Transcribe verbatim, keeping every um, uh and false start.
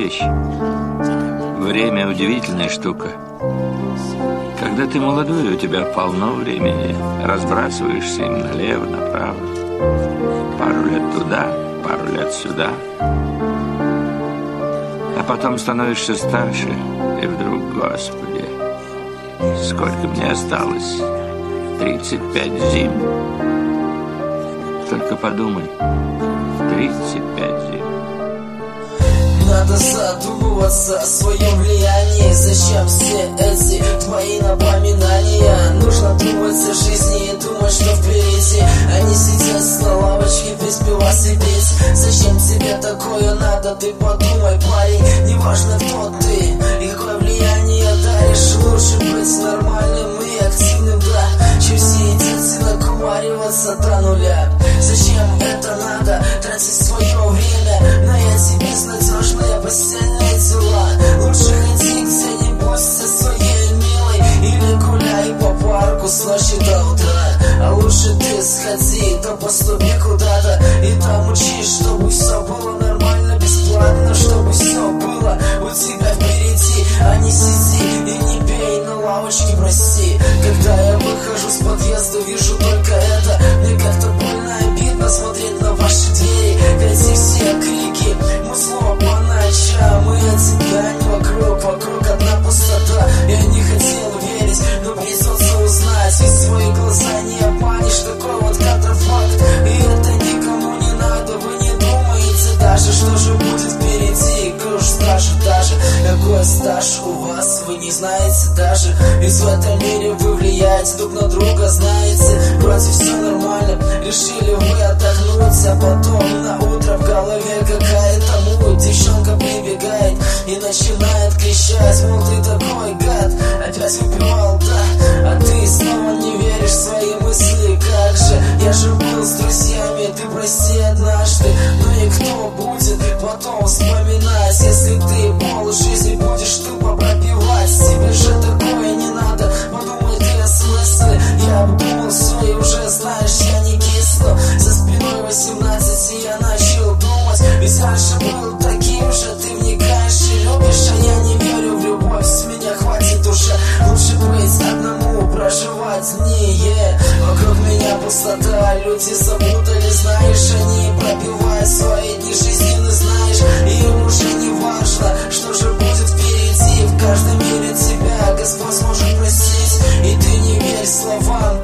вещь. Время – удивительная штука. Когда ты молодой, у тебя полно времени. Разбрасываешься им налево, направо. Пару лет туда, пару лет сюда. А потом становишься старше, и вдруг, Господи, сколько мне осталось? тридцать пять зим. Только подумай, тридцать пять зим. Надо задумываться о своем влиянии. Зачем все эти твои напоминания? Нужно думать о жизни и думать, что впереди. А не сидеть на лавочке без пивас и пить. Зачем тебе такое надо? Ты подумай, парень. Неважно, кто ты и какое влияние даришь. Лучше быть нормальным и активным, да, чем сидеть и накумариваться до нуля. Зачем это надо? Тратить свое время на эти безнадежные постельные дела. Лучше ходи где-нибудь со своей милой или гуляй по парку с ночи до утра. А лучше ты сходи, да поступи куда-то и там учись, чтобы все было нормально, бесплатно, чтобы все было у тебя впереди. А не сиди и не пей на лавочке, прости. Когда я выхожу с подъезда, вижу только это. Мне как-то больно обидно смотреть на ваши двери. Эти все крики, музло по ночам, и эти грани вокруг, вокруг одна пустота. Я не хотел верить, но придется узнать. Ведь свои глаза не обманешь, такой вот контрафакт. И это никому не надо, вы не думаете даже, что же будет впереди. Какой уж стаж, даже какой стаж у вас, вы не знаете даже. Ведь в этом мире вы влияете друг на друга, знаете. Вроде все нормально, решили вы отдохнуть, а потом на утро в голове какая-то муть. Девчонка прибегает и начинает кричать, мол, ты такой гад, опять выпивал, да. А ты снова не веришь в свои мысли, как же. Я же был с друзьями, ты прости однажды. Ну и кто будет потом вспоминать, если ты пол жизни будешь тупо пропивать? Тебе же такое не надо, подумай ты о смысле. Я обдумал все и уже знаешь, я не кисну. За спиной восемнадцать и я начал думать, ведь раньше был таким же. Ты вникаешь и любишь, а я не верю в любовь. С меня хватит уже, лучше быть одному, проживать дни, yeah. Вокруг меня пустота, люди запутали, знаешь. Они пропивают свои дни жизненные, знаешь. И им уже не важно, что же будет впереди. В каждом мире тебя Господь сможет простить. И ты не верь словам